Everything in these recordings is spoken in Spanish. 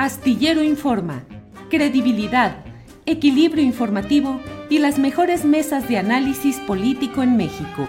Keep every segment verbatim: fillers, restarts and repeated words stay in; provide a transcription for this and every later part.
Astillero Informa, credibilidad, equilibrio informativo y las mejores mesas de análisis político en México.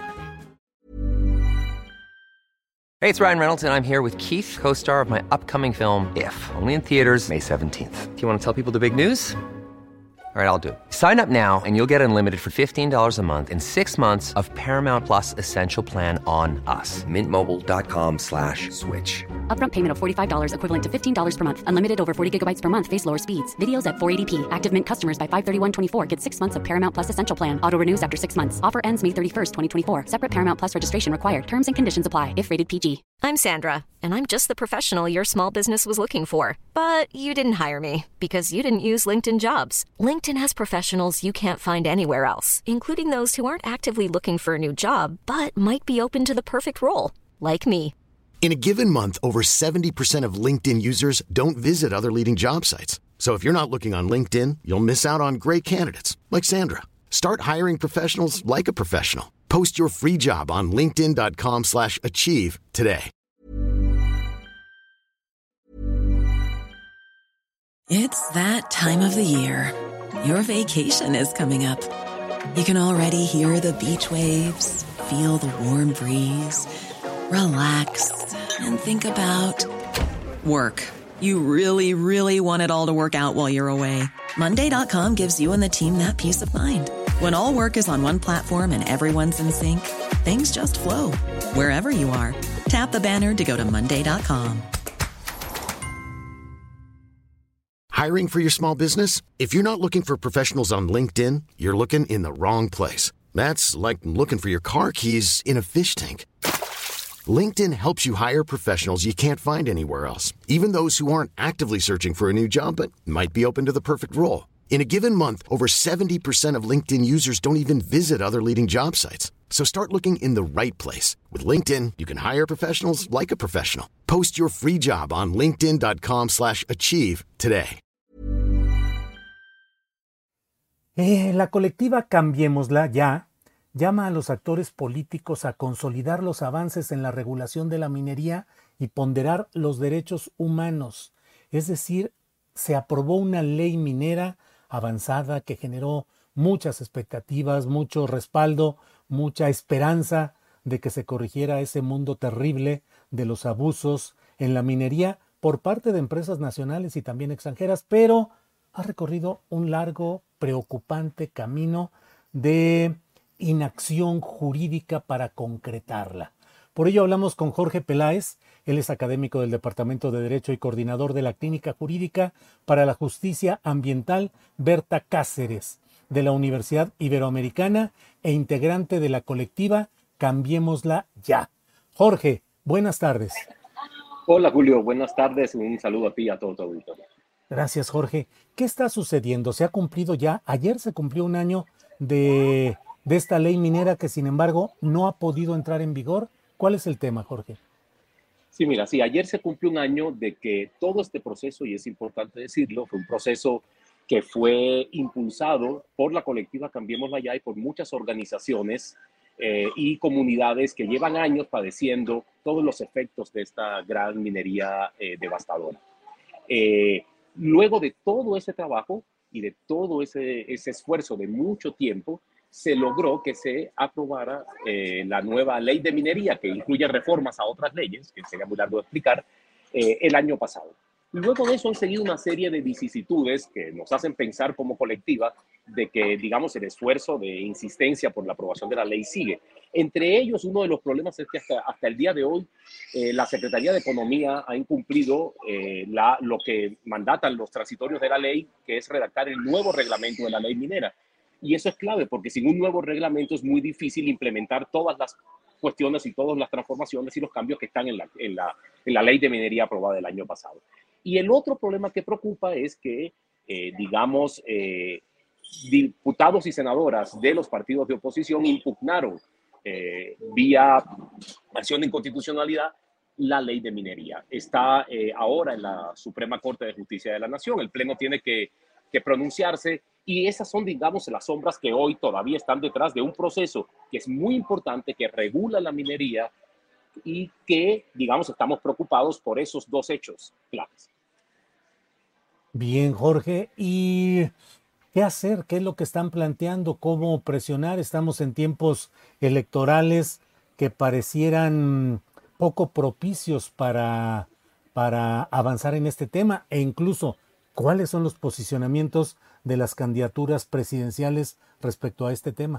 Hey, it's Ryan Reynolds, and I'm here with Keith, co-star of my upcoming film, If, only in theaters May seventeenth. Do you want to tell people the big news? All right, I'll do it. Sign up now and you'll get unlimited for fifteen dollars a month and six months of Paramount Plus Essential Plan on us. Mint Mobile dot com slash switch. Upfront payment of forty-five dollars equivalent to fifteen dollars per month. Unlimited over forty gigabytes per month. Face lower speeds. Videos at four eighty p. Active Mint customers by five thirty-one twenty-four get six months of Paramount Plus Essential Plan. Auto renews after six months. Offer ends May thirty-first, twenty twenty-four. Separate Paramount Plus registration required. Terms and conditions apply if rated P G. I'm Sandra, and I'm just the professional your small business was looking for. But you didn't hire me because you didn't use LinkedIn Jobs. LinkedIn has professionals you can't find anywhere else, including those who aren't actively looking for a new job, but might be open to the perfect role, like me. In a given month, over seventy percent of LinkedIn users don't visit other leading job sites. So if you're not looking on LinkedIn, you'll miss out on great candidates like Sandra. Start hiring professionals like a professional. Post your free job on linkedin dot com slash achieve today. It's that time of the year. Your vacation is coming up. You can already hear the beach waves, feel the warm breeze, relax, and think about work. You really, really want it all to work out while you're away. Monday dot com gives you and the team that peace of mind. When all work is on one platform and everyone's in sync, things just flow. Wherever you are, tap the banner to go to Monday dot com. Hiring for your small business? If you're not looking for professionals on LinkedIn, you're looking in the wrong place. That's like looking for your car keys in a fish tank. LinkedIn helps you hire professionals you can't find anywhere else, even those who aren't actively searching for a new job but might be open to the perfect role. In a given month, over seventy percent of LinkedIn users don't even visit other leading job sites. So start looking in the right place. With LinkedIn, you can hire professionals like a professional. Post your free job on linkedin dot com slash achieve today. Eh, la colectiva Cambiémosla Ya llama a los actores políticos a consolidar los avances en la regulación de la minería y ponderar los derechos humanos. Es decir, se aprobó una ley minera avanzada que generó muchas expectativas, mucho respaldo, mucha esperanza de que se corrigiera ese mundo terrible de los abusos en la minería por parte de empresas nacionales y también extranjeras, pero ha recorrido un largo, preocupante camino de inacción jurídica para concretarla. Por ello hablamos con Jorge Peláez. Él es académico del Departamento de Derecho y coordinador de la Clínica Jurídica para la Justicia Ambiental Berta Cáceres de la Universidad Iberoamericana e integrante de la colectiva Cambiémosla Ya. Jorge, buenas tardes. Hola Julio, buenas tardes. Un saludo a ti y a todo tu auditorio. Gracias, Jorge. ¿Qué está sucediendo? ¿Se ha cumplido ya? Ayer se cumplió un año de, de esta ley minera que, sin embargo, no ha podido entrar en vigor. ¿Cuál es el tema, Jorge? Sí, mira, sí, ayer se cumplió un año de que todo este proceso, y es importante decirlo, fue un proceso que fue impulsado por la colectiva Cambiémosla Ya y por muchas organizaciones eh, y comunidades que llevan años padeciendo todos los efectos de esta gran minería eh, devastadora. Eh, luego de todo ese trabajo y de todo ese, ese esfuerzo de mucho tiempo, se logró que se aprobara eh, la nueva ley de minería, que incluye reformas a otras leyes, que sería muy largo de explicar, eh, el año pasado. Luego de eso han seguido una serie de vicisitudes que nos hacen pensar como colectiva de que, digamos, el esfuerzo de insistencia por la aprobación de la ley sigue. Entre ellos, uno de los problemas es que hasta, hasta el día de hoy eh, la Secretaría de Economía ha incumplido eh, la, lo que mandatan los transitorios de la ley, que es redactar el nuevo reglamento de la ley minera. Y eso es clave, porque sin un nuevo reglamento es muy difícil implementar todas las cuestiones y todas las transformaciones y los cambios que están en la, en la, en la ley de minería aprobada el año pasado. Y el otro problema que preocupa es que, eh, digamos, eh, diputados y senadoras de los partidos de oposición impugnaron eh, vía acción de inconstitucionalidad la ley de minería. Está eh, ahora en la Suprema Corte de Justicia de la Nación. El Pleno tiene que, que pronunciarse. Y esas son, digamos, las sombras que hoy todavía están detrás de un proceso que es muy importante, que regula la minería y que, digamos, estamos preocupados por esos dos hechos claves. Bien, Jorge. ¿Y qué hacer? ¿Qué es lo que están planteando? ¿Cómo presionar? Estamos en tiempos electorales que parecieran poco propicios para, para avanzar en este tema, e incluso cuáles son los posicionamientos de las candidaturas presidenciales respecto a este tema.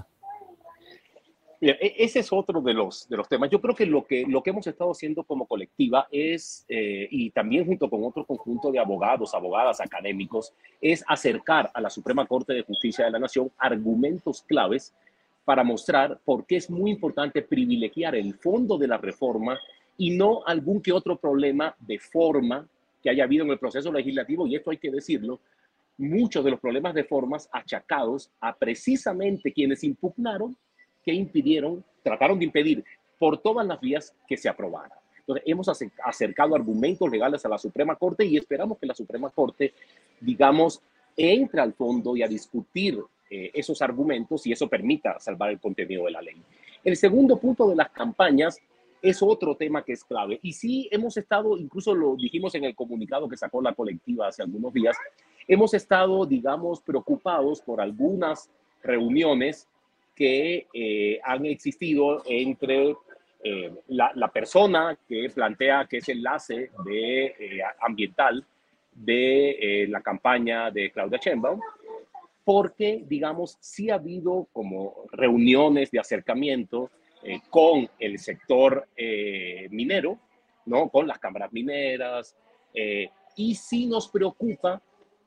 Mira, ese es otro de los, de los temas. Yo creo que lo, que lo que hemos estado haciendo como colectiva es, eh, y también junto con otro conjunto de abogados, abogadas, académicos, es acercar a la Suprema Corte de Justicia de la Nación argumentos claves para mostrar por qué es muy importante privilegiar el fondo de la reforma y no algún que otro problema de forma que haya habido en el proceso legislativo, y esto hay que decirlo, muchos de los problemas de formas achacados a precisamente quienes impugnaron, que impidieron, trataron de impedir por todas las vías que se aprobara. Entonces, hemos acercado argumentos legales a la Suprema Corte y esperamos que la Suprema Corte, digamos, entre al fondo y a discutir eh, esos argumentos y eso permita salvar el contenido de la ley. El segundo punto de las campañas es otro tema que es clave. Y sí hemos estado, incluso lo dijimos en el comunicado que sacó la colectiva hace algunos días, hemos estado, digamos, preocupados por algunas reuniones que eh, han existido entre eh, la, la persona que plantea que es enlace de, eh, ambiental de eh, la campaña de Claudia Sheinbaum, porque, digamos, sí ha habido como reuniones de acercamiento eh, con el sector eh, minero, ¿no? Con las cámaras mineras, eh, y sí nos preocupa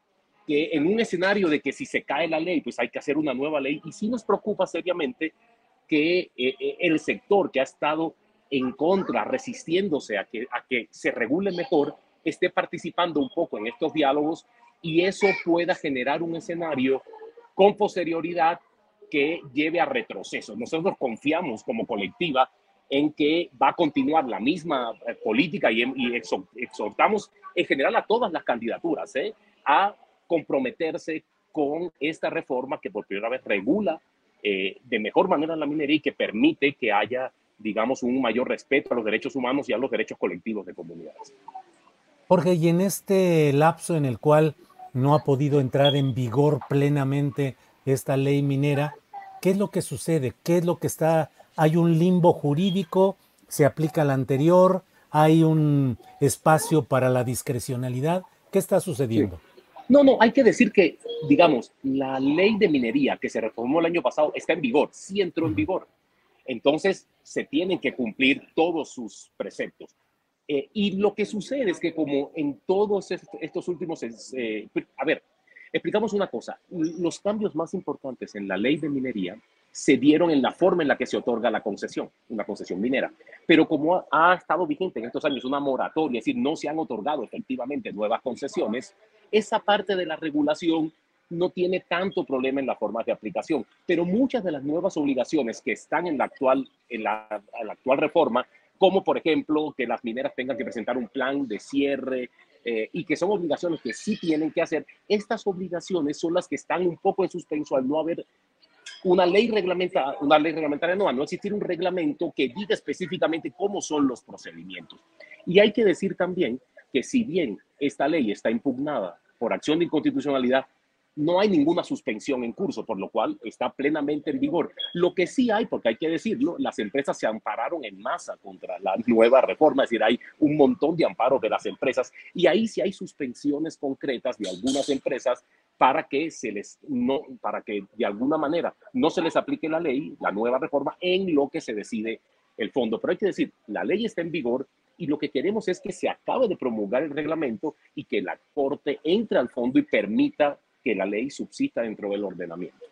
que en un escenario de que si se cae la ley, pues hay que hacer una nueva ley, y sí nos preocupa seriamente que eh, el sector que ha estado en contra, resistiéndose a que, a que se regule mejor, esté participando un poco en estos diálogos y eso pueda generar un escenario con posterioridad que lleve a retrocesos. Nosotros confiamos como colectiva en que va a continuar la misma política y, y exhortamos en general a todas las candidaturas ¿eh? a comprometerse con esta reforma que por primera vez regula eh, de mejor manera la minería y que permite que haya, digamos, un mayor respeto a los derechos humanos y a los derechos colectivos de comunidades. Jorge, y en este lapso en el cual no ha podido entrar en vigor plenamente esta ley minera, ¿qué es lo que sucede? ¿Qué es lo que está? ¿Hay un limbo jurídico? ¿Se aplica la anterior? ¿Hay un espacio para la discrecionalidad? ¿Qué está sucediendo? Sí. No, no, hay que decir que, digamos, la ley de minería que se reformó el año pasado está en vigor, sí entró en vigor. Entonces, se tienen que cumplir todos sus preceptos. Eh, y lo que sucede es que como en todos estos últimos... Eh, a ver, explicamos una cosa. Los cambios más importantes en la ley de minería se dieron en la forma en la que se otorga la concesión, una concesión minera. Pero como ha, ha estado vigente en estos años una moratoria, es decir, no se han otorgado efectivamente nuevas concesiones, esa parte de la regulación no tiene tanto problema en la forma de aplicación. Pero muchas de las nuevas obligaciones que están en la actual, en la, en la actual reforma, como por ejemplo que las mineras tengan que presentar un plan de cierre eh, y que son obligaciones que sí tienen que hacer, estas obligaciones son las que están un poco en suspenso al no haber una ley reglamentaria, una ley reglamentaria no, al no existir un reglamento que diga específicamente cómo son los procedimientos. Y hay que decir también que si bien esta ley está impugnada por acción de inconstitucionalidad, no hay ninguna suspensión en curso, por lo cual está plenamente en vigor. Lo que sí hay, porque hay que decirlo, las empresas se ampararon en masa contra la nueva reforma, es decir, hay un montón de amparos de las empresas y ahí sí hay suspensiones concretas de algunas empresas para que se les no, para que de alguna manera no se les aplique la ley, la nueva reforma, en lo que se decide el fondo. Pero hay que decir, la ley está en vigor y lo que queremos es que se acabe de promulgar el reglamento y que la Corte entre al fondo y permita que la ley subsista dentro del ordenamiento.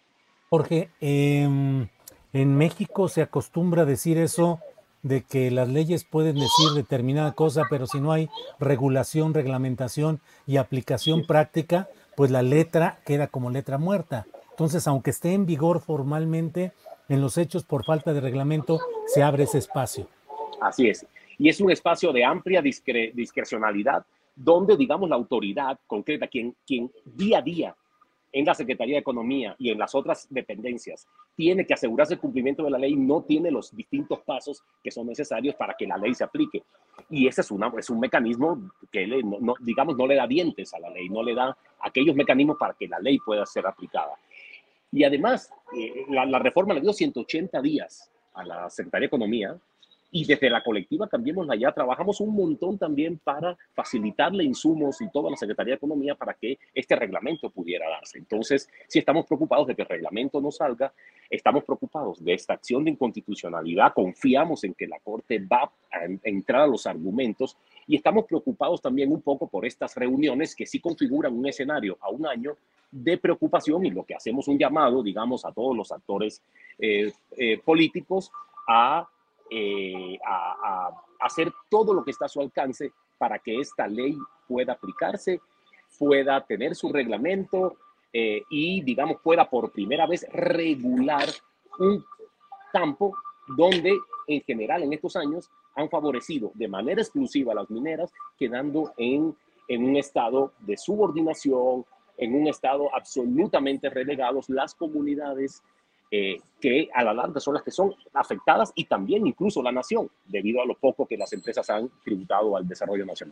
Jorge, eh, en México se acostumbra a decir eso de que las leyes pueden decir determinada cosa, pero si no hay regulación, reglamentación y aplicación sí. práctica, pues la letra queda como letra muerta. Entonces, aunque esté en vigor formalmente, en los hechos por falta de reglamento se abre ese espacio. Así es. Y es un espacio de amplia discre- discrecionalidad donde, digamos, la autoridad concreta, quien, quien día a día en la Secretaría de Economía y en las otras dependencias tiene que asegurarse el cumplimiento de la ley, no tiene los distintos pasos que son necesarios para que la ley se aplique. Y ese es, una, es un mecanismo que, le, no, no, digamos, no le da dientes a la ley, no le da aquellos mecanismos para que la ley pueda ser aplicada. Y además, eh, la, la reforma le dio ciento ochenta días a la Secretaría de Economía, y desde la colectiva Cambiémosla Ya trabajamos un montón también para facilitarle insumos y toda la Secretaría de Economía para que este reglamento pudiera darse. Entonces, sí estamos preocupados de que el reglamento no salga, estamos preocupados de esta acción de inconstitucionalidad, confiamos en que la Corte va a entrar a los argumentos y estamos preocupados también un poco por estas reuniones que sí configuran un escenario a un año de preocupación y lo que hacemos un llamado, digamos, a todos los actores eh, eh, políticos a Eh, a, a hacer todo lo que está a su alcance para que esta ley pueda aplicarse, pueda tener su reglamento eh, y, digamos, pueda por primera vez regular un campo donde, en general, en estos años, han favorecido de manera exclusiva a las mineras, quedando en, en un estado de subordinación, en un estado absolutamente relegados las comunidades Eh, que a la larga son las que son afectadas y también incluso la nación, debido a lo poco que las empresas han tributado al desarrollo nacional.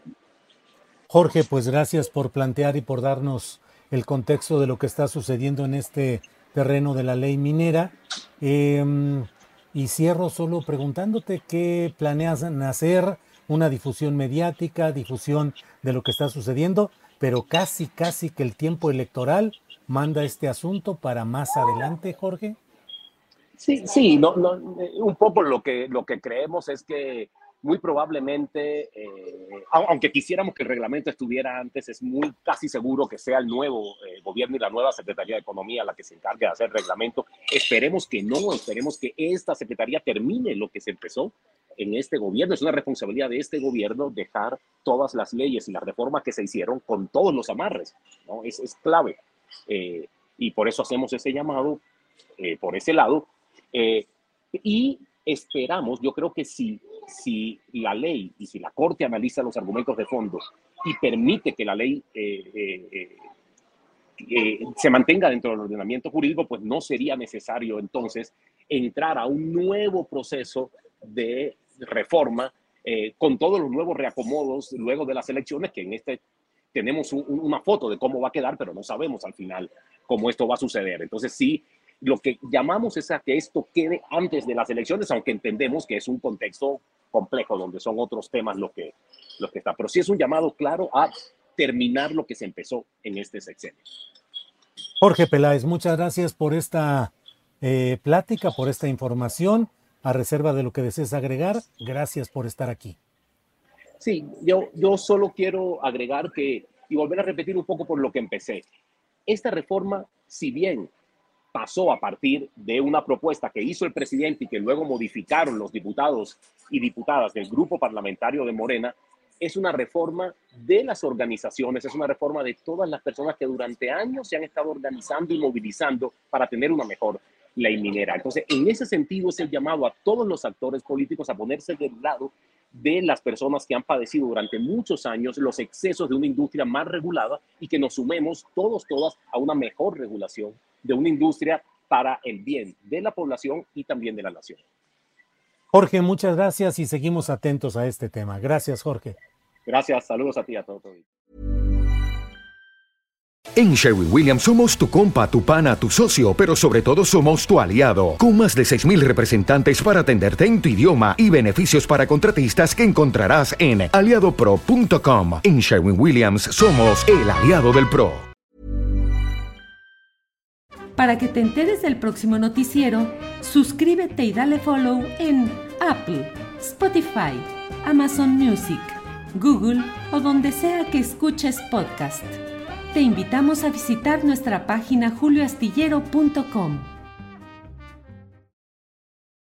Jorge, pues gracias por plantear y por darnos el contexto de lo que está sucediendo en este terreno de la ley minera. Eh, y cierro solo preguntándote qué planeas hacer, una difusión mediática, difusión de lo que está sucediendo, pero casi, casi que el tiempo electoral manda este asunto para más adelante, Jorge. Sí, sí, no, no, un poco lo que, lo que creemos es que muy probablemente, eh, aunque quisiéramos que el reglamento estuviera antes, es muy casi seguro que sea el nuevo eh, gobierno y la nueva Secretaría de Economía la que se encargue de hacer el reglamento. Esperemos que no, esperemos que esta Secretaría termine lo que se empezó en este gobierno. Es una responsabilidad de este gobierno dejar todas las leyes y las reformas que se hicieron con todos los amarres, ¿no? Es, es clave. Eh, y por eso hacemos ese llamado eh, por ese lado. Eh, y esperamos, yo creo que si, si la ley y si la Corte analiza los argumentos de fondo y permite que la ley eh, eh, eh, se mantenga dentro del ordenamiento jurídico, pues no sería necesario entonces entrar a un nuevo proceso de reforma eh, con todos los nuevos reacomodos luego de las elecciones, que en este tenemos un, una foto de cómo va a quedar, pero no sabemos al final cómo esto va a suceder. Entonces sí, lo que llamamos es a que esto quede antes de las elecciones, aunque entendemos que es un contexto complejo donde son otros temas los que, los que están. Pero sí es un llamado claro a terminar lo que se empezó en este sexenio. Jorge Peláez, muchas gracias por esta eh, plática, por esta información. A reserva de lo que desees agregar, gracias por estar aquí. Sí, yo, yo solo quiero agregar que, y volver a repetir un poco por lo que empecé. Esta reforma, si bien pasó a partir de una propuesta que hizo el presidente y que luego modificaron los diputados y diputadas del grupo parlamentario de Morena, es una reforma de las organizaciones, es una reforma de todas las personas que durante años se han estado organizando y movilizando para tener una mejor ley minera. Entonces, en ese sentido es el llamado a todos los actores políticos a ponerse del lado de las personas que han padecido durante muchos años los excesos de una industria más regulada y que nos sumemos todos, todas a una mejor regulación de una industria para el bien de la población y también de la nación. Jorge, muchas gracias y seguimos atentos a este tema. Gracias, Jorge. Gracias, saludos a ti y a todos. En Sherwin-Williams somos tu compa, tu pana, tu socio, pero sobre todo somos tu aliado, con más de seis mil representantes para atenderte en tu idioma y beneficios para contratistas que encontrarás en aliado pro punto com. En Sherwin-Williams somos el aliado del pro. Para que te enteres del próximo noticiero, suscríbete y dale follow en Apple, Spotify, Amazon Music, Google o donde sea que escuches podcast. Te invitamos a visitar nuestra página julio astillero punto com.